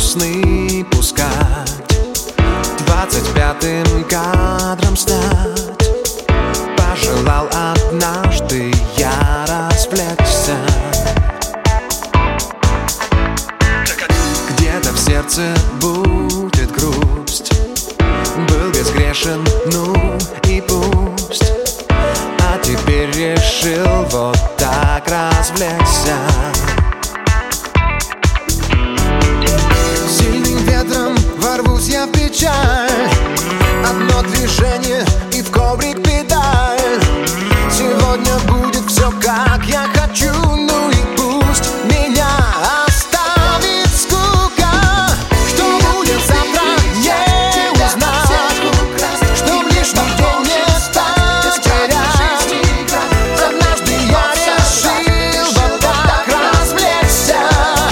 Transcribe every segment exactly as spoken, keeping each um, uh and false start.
сны пускать, двадцать пятым кадром стать. Пожелал однажды я развлечься. Где-то в сердце будет грусть. Был безгрешен, ну и пусть. А теперь решил вот так развлечься. Сильным ветром ворвусь я в печаль. Одно движение и в коврик педаль. Сегодня будет все как я хочу, ну и пусть меня оставит скука. Что будет завтра, не узнать, что лишь нигде не стать терять. Однажды я решил вот так развлечься.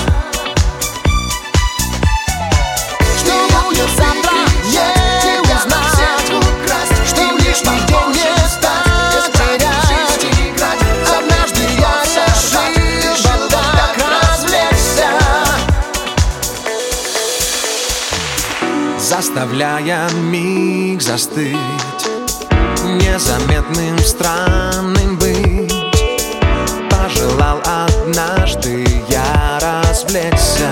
Что будет завтра, не узнать, что лишь нигде не стать терять. Однажды я решил вот так развлечься. Заставляя миг застыть, незаметным, странным быть, пожелал однажды я развлечься.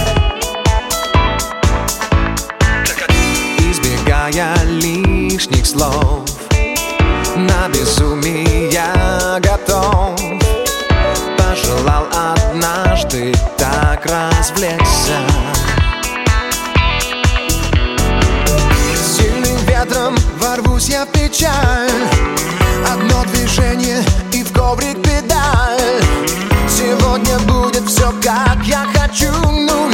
Избегая лишних слов, на безумие я готов. Пожелал однажды так развлечься. Сильным ветром ворвусь я в печаль. Одно движение и в коврик педаль. Сегодня будет все как я хочу, ну